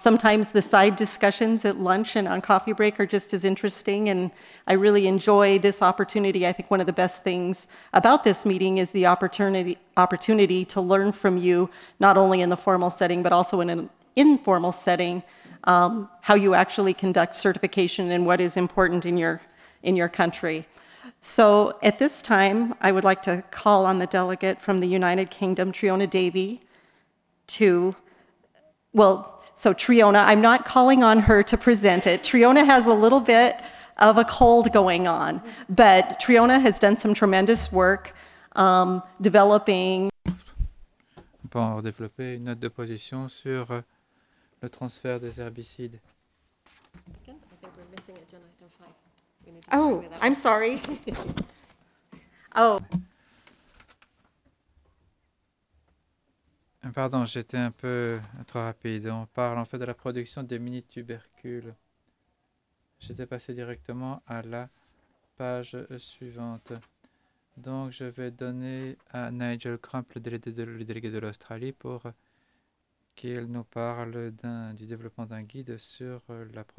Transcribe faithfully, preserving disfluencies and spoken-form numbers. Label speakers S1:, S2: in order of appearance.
S1: sometimes the side discussions at lunch and on coffee break are just as interesting, and I really enjoy this opportunity. I think one of the best things about this meeting is the opportunity opportunity to learn from you, not only in the formal setting, but also in an informal setting, um, how you actually conduct certification and what is important in your, in your country. So at this time, I would like to call on the delegate from the United Kingdom, Triona Davey, to, well, so Triona, I'm not calling on her to present it. Triona has a little bit of a cold going on, but Triona has done some tremendous work um, developing.
S2: Pour développer une note de position sur euh, le transfert des herbicides.
S1: Oh, I'm sorry. Oh.
S2: Pardon, j'étais un peu trop rapide. On parle en fait de la production des mini-tubercules. J'étais passé directement à la page suivante. Donc, je vais donner à Nigel Crump, le délégué de, le délégué de l'Australie, pour qu'il nous parle du développement d'un guide sur la production